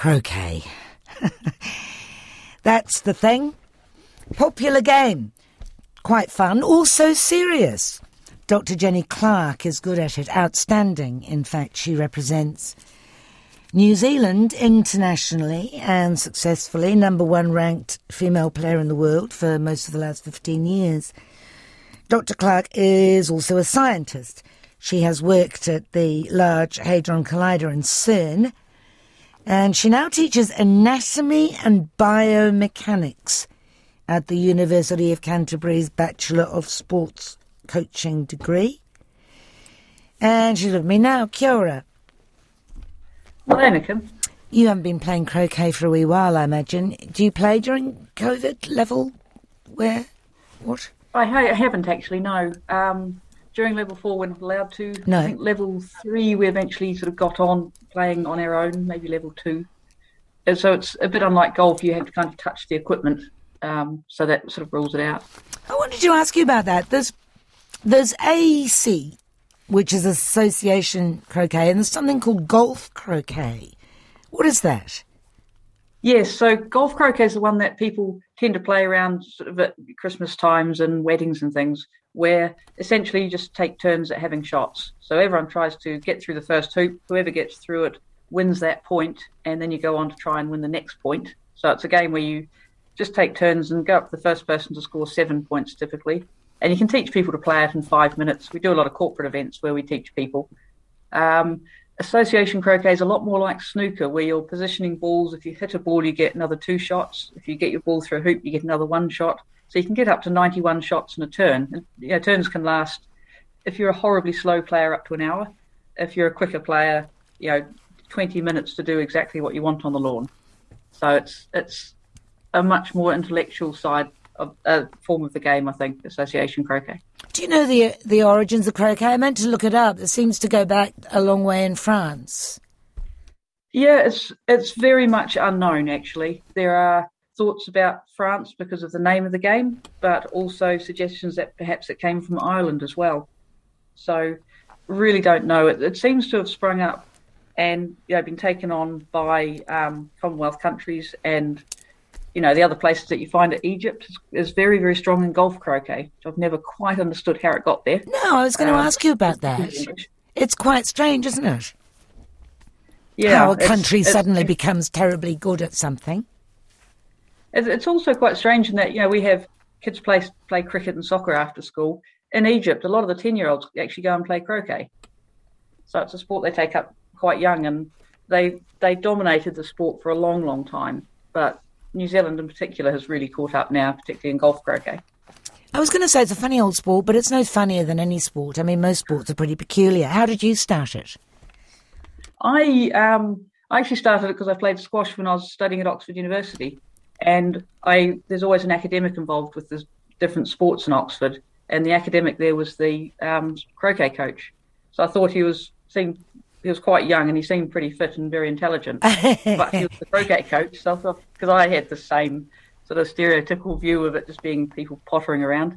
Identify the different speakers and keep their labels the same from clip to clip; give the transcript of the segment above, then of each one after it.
Speaker 1: Croquet. That's the thing. Popular game. Quite fun. Also serious. Dr. Jenny Clark is good at it. Outstanding. In fact, she represents New Zealand internationally and successfully. #1 ranked female player in the world for most of the last 15 years. Dr. Clark is also a scientist. She has worked at the Large Hadron Collider in CERN, and she now teaches anatomy and biomechanics at the University of Canterbury's Bachelor of Sports Coaching degree. And she's with me now. Kia ora.
Speaker 2: Hello, Nikim.
Speaker 1: You haven't been playing croquet for a wee while, I imagine. Do you play during COVID level? Where? What?
Speaker 2: I haven't actually, no. During level 4, we're not allowed to.
Speaker 1: No.
Speaker 2: I think level 3, we eventually sort of got on playing on our own, maybe level 2. And so it's a bit unlike golf. You have to kind of touch the equipment, so that sort of rules it out.
Speaker 1: I wanted to ask you about that. There's AEC, which is Association Croquet, and there's something called Golf Croquet. What is that?
Speaker 2: Yes, so golf croquet is the one that people tend to play around sort of at Christmas times and weddings and things, where essentially you just take turns at having shots. So everyone tries to get through the first hoop. Whoever gets through it wins that point, and then you go on to try and win the next point. So it's a game where you just take turns and go up to the first person to score 7 points typically. And you can teach people to play it in 5 minutes. We do a lot of corporate events where we teach people. Association croquet is a lot more like snooker, where you're positioning balls. If you hit a ball, you get another 2 shots. If you get your ball through a hoop, you get another 1 shot. So you can get up to 91 shots in a turn. And, turns can last, if you're a horribly slow player, up to an hour. If you're a quicker player, 20 minutes to do exactly what you want on the lawn. So it's a much more intellectual side of a form of the game, I think, association croquet.
Speaker 1: Do you know the origins of croquet? I meant to look it up. It seems to go back a long way in France.
Speaker 2: Yeah, it's very much unknown, actually. There are thoughts about France because of the name of the game, but also suggestions that perhaps it came from Ireland as well. So really don't know. It seems to have sprung up and been taken on by Commonwealth countries, and the other places that you find it. Egypt is very, very strong in golf croquet. I've never quite understood how it got there.
Speaker 1: No, I was going to ask you about that. It's quite strange, isn't it?
Speaker 2: Yeah.
Speaker 1: How a country suddenly becomes terribly good at something.
Speaker 2: It's also quite strange in that, we have kids play cricket and soccer after school. In Egypt, a lot of the 10-year-olds actually go and play croquet. So it's a sport they take up quite young, and they dominated the sport for a long, long time. But New Zealand in particular has really caught up now, particularly in golf croquet.
Speaker 1: I was going to say it's a funny old sport, but it's no funnier than any sport. I mean, most sports are pretty peculiar. How did you start it?
Speaker 2: I actually started it because I played squash when I was studying at Oxford University, and there's always an academic involved with the different sports in Oxford, and the academic there was the croquet coach. So I thought he was quite young and he seemed pretty fit and very intelligent, but he was the croquet coach. So I thought, because I had the same sort of stereotypical view of it just being people pottering around.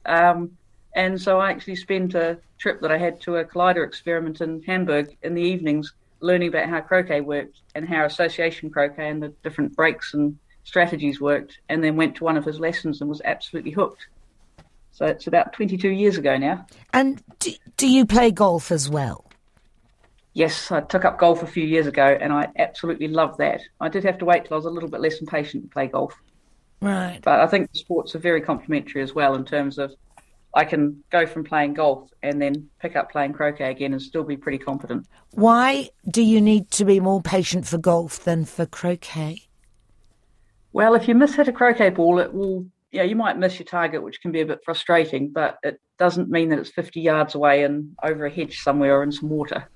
Speaker 2: And so I actually spent a trip that I had to a collider experiment in Hamburg in the evenings, learning about how croquet worked and how association croquet and the different breaks and strategies worked, and then went to one of his lessons and was absolutely hooked. So it's about 22 years ago now.
Speaker 1: And do you play golf as well?
Speaker 2: Yes, I took up golf a few years ago, and I absolutely love that. I did have to wait till I was a little bit less impatient to play golf.
Speaker 1: Right.
Speaker 2: But I think the sports are very complementary as well, in terms of I can go from playing golf and then pick up playing croquet again and still be pretty competent.
Speaker 1: Why do you need to be more patient for golf than for croquet?
Speaker 2: Well, if you miss-hit a croquet ball, it will, you might miss your target, which can be a bit frustrating, but it doesn't mean that it's 50 yards away and over a hedge somewhere or in some water.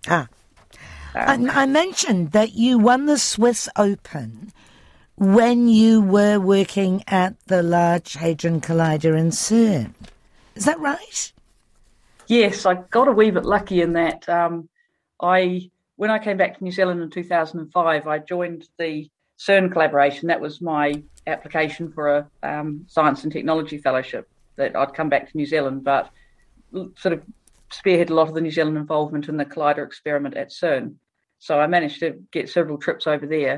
Speaker 1: I mentioned that you won the Swiss Open when you were working at the Large Hadron Collider in CERN. Is that right?
Speaker 2: Yes, I got a wee bit lucky in that when I came back to New Zealand in 2005, I joined the CERN collaboration. That was my application for a science and technology fellowship, that I'd come back to New Zealand, but sort of spearhead a lot of the New Zealand involvement in the collider experiment at CERN. So I managed to get several trips over there.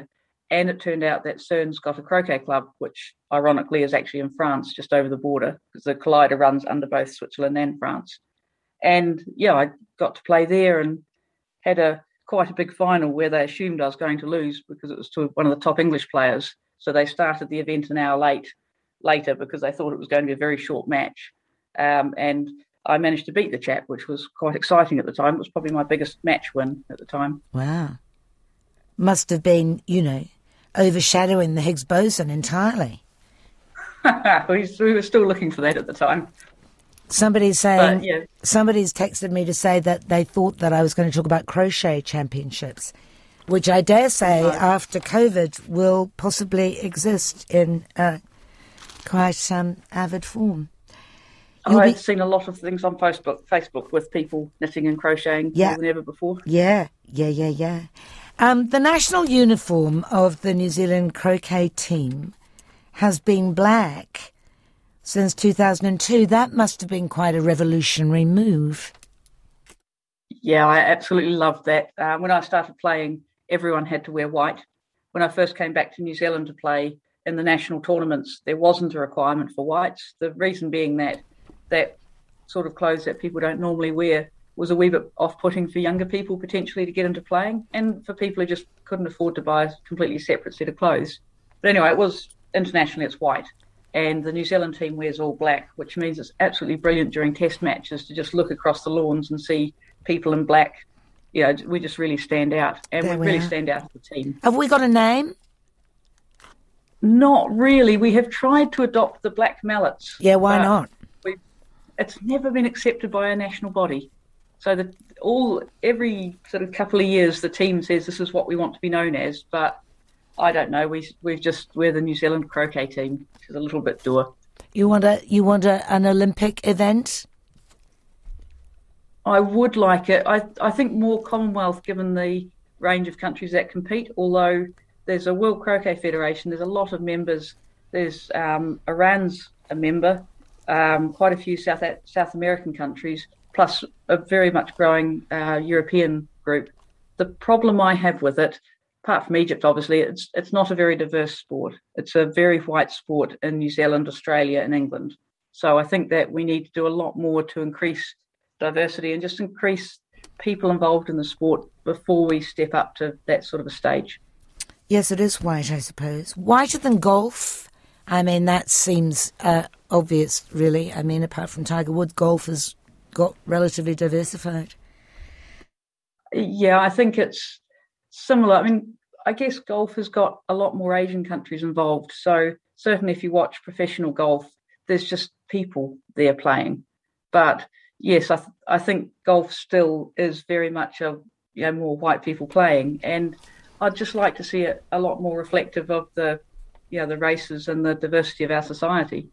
Speaker 2: And it turned out that CERN's got a croquet club, which ironically is actually in France, just over the border, because the Collider runs under both Switzerland and France. And yeah, I got to play there and had quite a big final where they assumed I was going to lose because it was to one of the top English players. So they started the event an hour later because they thought it was going to be a very short match. And I managed to beat the chap, which was quite exciting at the time. It was probably my biggest match win at the time.
Speaker 1: Wow. Must have been, overshadowing the Higgs boson entirely.
Speaker 2: We were still looking for that at the time.
Speaker 1: Somebody's texted me to say that they thought that I was going to talk about crochet championships, which I dare say after COVID will possibly exist in quite avid form.
Speaker 2: I've seen a lot of things on Facebook with people knitting and crocheting more than ever before.
Speaker 1: Yeah. The national uniform of the New Zealand croquet team has been black since 2002. That must have been quite a revolutionary move.
Speaker 2: Yeah, I absolutely loved that. When I started playing, everyone had to wear white. When I first came back to New Zealand to play in the national tournaments, there wasn't a requirement for whites. The reason being that sort of clothes that people don't normally wear was a wee bit off-putting for younger people potentially to get into playing, and for people who just couldn't afford to buy a completely separate set of clothes. But anyway, it was internationally it's white, and the New Zealand team wears all black, which means it's absolutely brilliant during test matches to just look across the lawns and see people in black. We just really stand out, and we really stand out as a team.
Speaker 1: Have we got a name?
Speaker 2: Not really. We have tried to adopt the black mallets.
Speaker 1: Yeah, why not?
Speaker 2: It's never been accepted by a national body. So every sort of couple of years, the team says this is what we want to be known as. But I don't know. We're the New Zealand croquet team, which is a little bit dour.
Speaker 1: You want an Olympic event?
Speaker 2: I would like it. I think more Commonwealth, given the range of countries that compete. Although there's a World Croquet Federation, there's a lot of members. There's Iran's a member. Quite a few South American countries, plus a very much growing European group. The problem I have with it, apart from Egypt, obviously, it's not a very diverse sport. It's a very white sport in New Zealand, Australia, and England. So I think that we need to do a lot more to increase diversity and just increase people involved in the sport before we step up to that sort of a stage.
Speaker 1: Yes, it is white, I suppose. Whiter than golf. I mean, that seems obvious, really. I mean, apart from Tiger Woods, golf has got relatively diversified.
Speaker 2: Yeah, I think it's similar. I mean, I guess golf has got a lot more Asian countries involved. So certainly if you watch professional golf, there's just people there playing. But yes, I think golf still is very much more white people playing. And I'd just like to see it a lot more reflective of the races and the diversity of our society.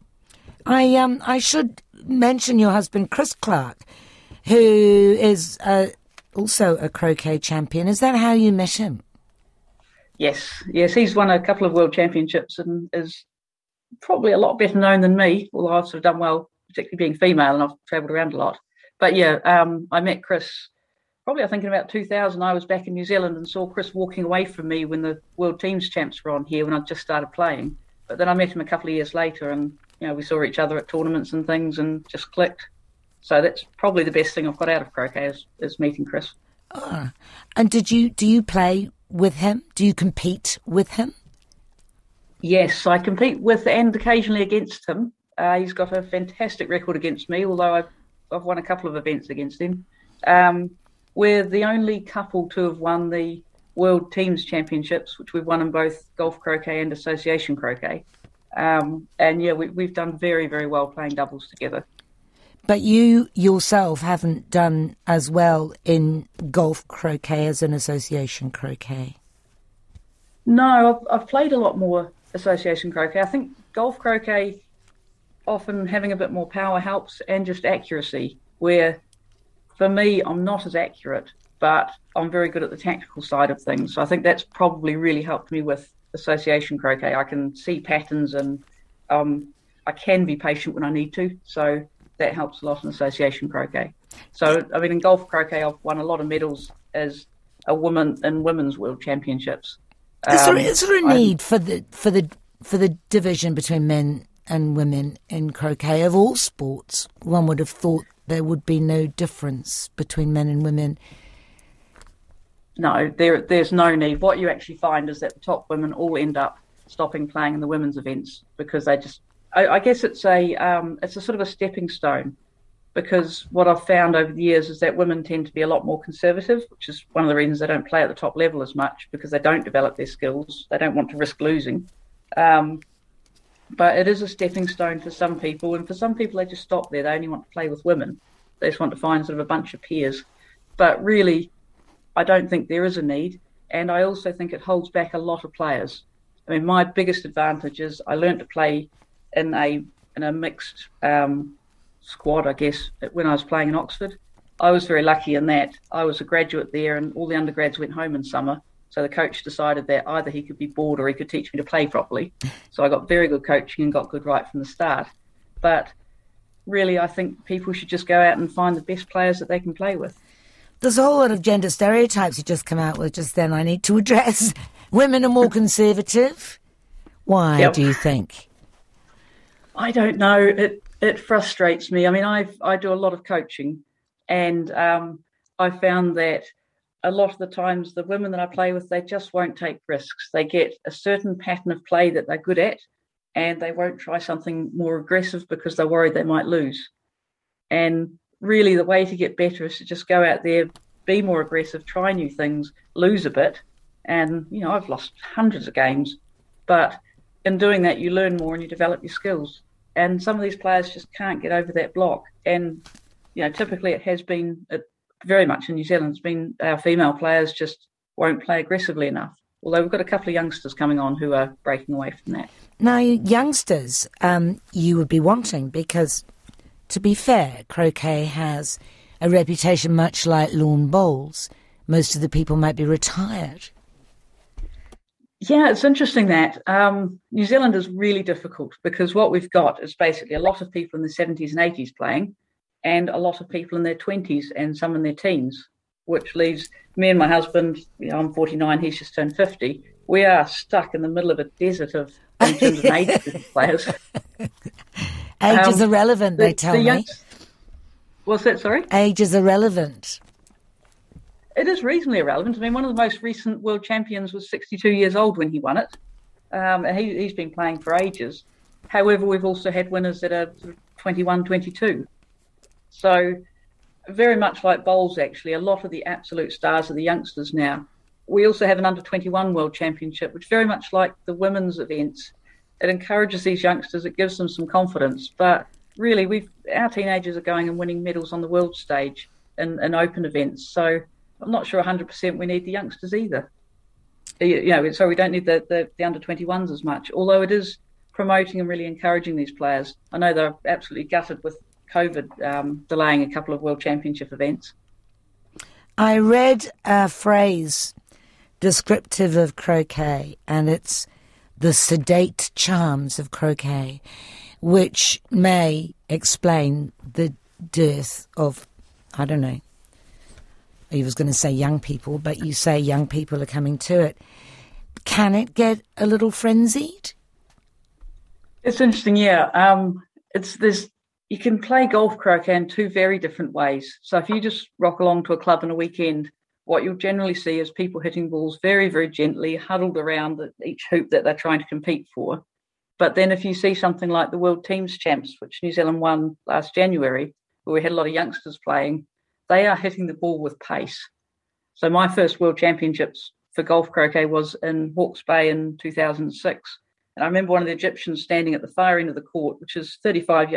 Speaker 1: I should mention your husband, Chris Clark, who is also a croquet champion. Is that how you met him?
Speaker 2: Yes. He's won a couple of world championships and is probably a lot better known than me, although I've sort of done well, particularly being female, and I've travelled around a lot. But I met Chris probably, I think, in about 2000. I was back in New Zealand and saw Chris walking away from me when the World Teams Champs were on here when I just started playing. But then I met him a couple of years later and, we saw each other at tournaments and things and just clicked. So that's probably the best thing I've got out of croquet is meeting Chris.
Speaker 1: Oh. And do you play with him? Do you compete with him?
Speaker 2: Yes, I compete with and occasionally against him. He's got a fantastic record against me, although I've won a couple of events against him. We're the only couple to have won the World Teams Championships, which we've won in both golf croquet and association croquet. We've done very, very well playing doubles together.
Speaker 1: But you yourself haven't done as well in golf croquet as in association croquet.
Speaker 2: No, I've played a lot more association croquet. I think golf croquet, often having a bit more power helps, and just accuracy, where for me, I'm not as accurate, but I'm very good at the tactical side of things. So I think that's probably really helped me with association croquet. I can see patterns and I can be patient when I need to. So that helps a lot in association croquet. So, I mean, in golf croquet, I've won a lot of medals as a woman in women's world championships.
Speaker 1: Is there a need for the division between men and women in croquet of all sports? One would have thought there would be no difference between men and women.
Speaker 2: No, there's no need. What you actually find is that the top women all end up stopping playing in the women's events because they just. I guess it's a sort of a stepping stone, because what I've found over the years is that women tend to be a lot more conservative, which is one of the reasons they don't play at the top level as much, because they don't develop their skills. They don't want to risk losing. But it is a stepping stone for some people, and for some people they just stop there. They only want to play with women. They just want to find sort of a bunch of peers. But really, I don't think there is a need, and I also think it holds back a lot of players. I mean, my biggest advantage is I learned to play in a mixed squad, I guess, when I was playing in Oxford. I was very lucky in that I was a graduate there, and all the undergrads went home in summer. So the coach decided that either he could be bored or he could teach me to play properly. So I got very good coaching and got good right from the start. But really, I think people should just go out and find the best players that they can play with.
Speaker 1: There's a whole lot of gender stereotypes you just come out with just then I need to address. Women are more conservative. Why, do you think?
Speaker 2: I don't know. It frustrates me. I mean, I do a lot of coaching, and I found that a lot of the times the women that I play with, they just won't take risks. They get a certain pattern of play that they're good at, and they won't try something more aggressive because they're worried they might lose. And really the way to get better is to just go out there, be more aggressive, try new things, lose a bit. And, you know, I've lost hundreds of games, but in doing that, you learn more and you develop your skills. And some of these players just can't get over that block. And, you know, typically it has been very much in New Zealand, it's been our female players just won't play aggressively enough. Although we've got a couple of youngsters coming on who are breaking away from that.
Speaker 1: Now, youngsters, you would be wanting, because, to be fair, croquet has a reputation much like lawn bowls. Most of the people might be retired.
Speaker 2: Yeah, it's interesting that New Zealand is really difficult, because what we've got is basically a lot of people in the 70s and 80s playing, and a lot of people in their 20s and some in their teens, which leaves me and my husband, you know, I'm 49, he's just turned 50. We are stuck in the middle of a desert of in terms of age of players.
Speaker 1: Age is irrelevant, they tell me.
Speaker 2: What's that, sorry?
Speaker 1: Age is irrelevant.
Speaker 2: It is reasonably irrelevant. I mean, one of the most recent world champions was 62 years old when he won it. And he's been playing for ages. However, we've also had winners that are sort of 21, 22. So very much like bowls, actually, a lot of the absolute stars are the youngsters now. We also have an under-21 world championship, which very much like the women's events, it encourages these youngsters, it gives them some confidence. But really, our teenagers are going and winning medals on the world stage in open events. So I'm not sure 100% we need the youngsters either. You know, so we don't need the under-21s as much, although it is promoting and really encouraging these players. I know they're absolutely gutted with COVID delaying a couple of World Championship events.
Speaker 1: I read a phrase descriptive of croquet, and it's the sedate charms of croquet, which may explain the dearth of, I don't know, I was going to say young people, but you say young people are coming to it. Can it get a little frenzied?
Speaker 2: It's interesting, yeah. You can play golf croquet in two very different ways. So if you just rock along to a club on a weekend, what you'll generally see is people hitting balls very, very gently, huddled around each hoop that they're trying to compete for. But then if you see something like the World Teams Champs, which New Zealand won last January, where we had a lot of youngsters playing, they are hitting the ball with pace. So my first World Championships for golf croquet was in Hawke's Bay in 2006. And I remember one of the Egyptians standing at the far end of the court, which is 35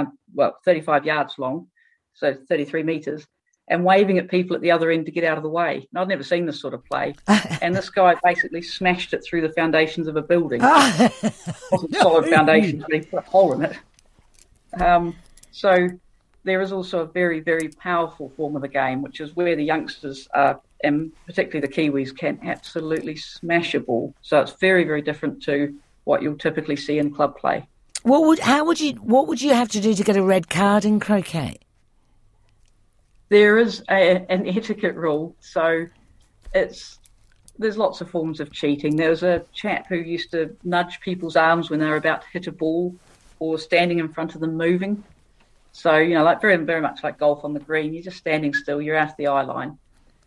Speaker 2: yards long, so 33 metres, and waving at people at the other end to get out of the way. And I'd never seen this sort of play. And this guy basically smashed it through the foundations of a building. It wasn't solid foundations, but he put a hole in it. So there is also a very, very powerful form of the game, which is where the youngsters are, and particularly the Kiwis, can absolutely smash a ball. So it's very, very different to what you'll typically see in club play.
Speaker 1: What would you have to do to get a red card in croquet?
Speaker 2: There is an etiquette rule, so it's there's lots of forms of cheating. There was a chap who used to nudge people's arms when they were about to hit a ball or standing in front of them moving. So, like very, very much like golf on the green, you're just standing still, you're out of the eye line.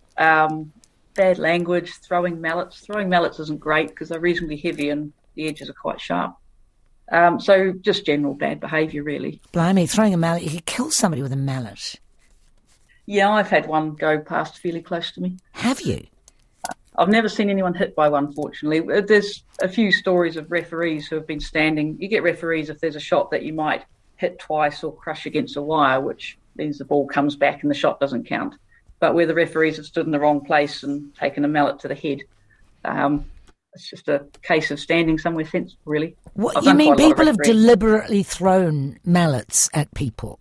Speaker 2: Bad language, throwing mallets. Throwing mallets isn't great because they're reasonably heavy and the edges are quite sharp. So just general bad behaviour, really.
Speaker 1: Blimey, throwing a mallet, you could kill somebody with a mallet.
Speaker 2: Yeah, I've had one go past fairly close to me.
Speaker 1: Have you?
Speaker 2: I've never seen anyone hit by one, fortunately. There's a few stories of referees who have been standing. You get referees if there's a shot that you might hit twice or crush against a wire, which means the ball comes back and the shot doesn't count. But where the referees have stood in the wrong place and taken a mallet to the head, it's just a case of standing somewhere sensible, really.
Speaker 1: What you mean people have deliberately thrown mallets at people?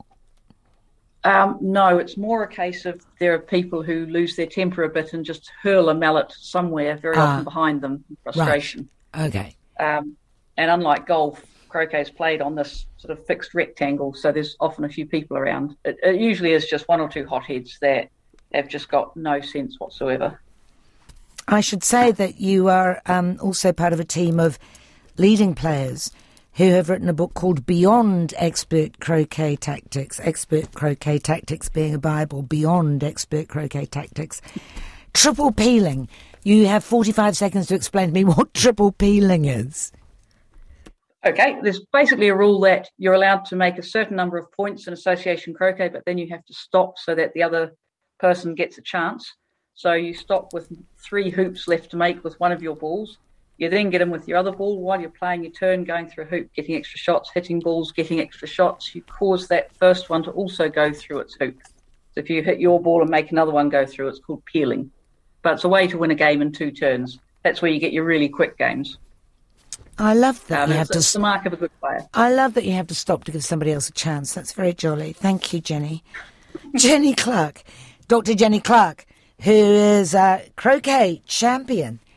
Speaker 2: No, it's more a case of there are people who lose their temper a bit and just hurl a mallet somewhere, very often behind them, in frustration.
Speaker 1: Right. Okay.
Speaker 2: And unlike golf, croquet is played on this sort of fixed rectangle, so there's often a few people around. It usually is just one or two hotheads that have just got no sense whatsoever.
Speaker 1: I should say that you are also part of a team of leading players who have written a book called Beyond Expert Croquet Tactics, Expert Croquet Tactics being a Bible, Beyond Expert Croquet Tactics. Triple peeling. You have 45 seconds to explain to me what triple peeling is.
Speaker 2: Okay, there's basically a rule that you're allowed to make a certain number of points in association croquet, but then you have to stop so that the other person gets a chance. So you stop with 3 hoops left to make with one of your balls. You then get in with your other ball while you're playing your turn, going through a hoop, getting extra shots, hitting balls, getting extra shots. You cause that first one to also go through its hoop. So if you hit your ball and make another one go through, it's called peeling. But it's a way to win a game in 2 turns. That's where you get your really quick games.
Speaker 1: I love that
Speaker 2: it's the mark of a good player.
Speaker 1: I love that you have to stop to give somebody else a chance. That's very jolly. Thank you, Jenny. Jenny Clark, Dr. Jenny Clark, who is a croquet champion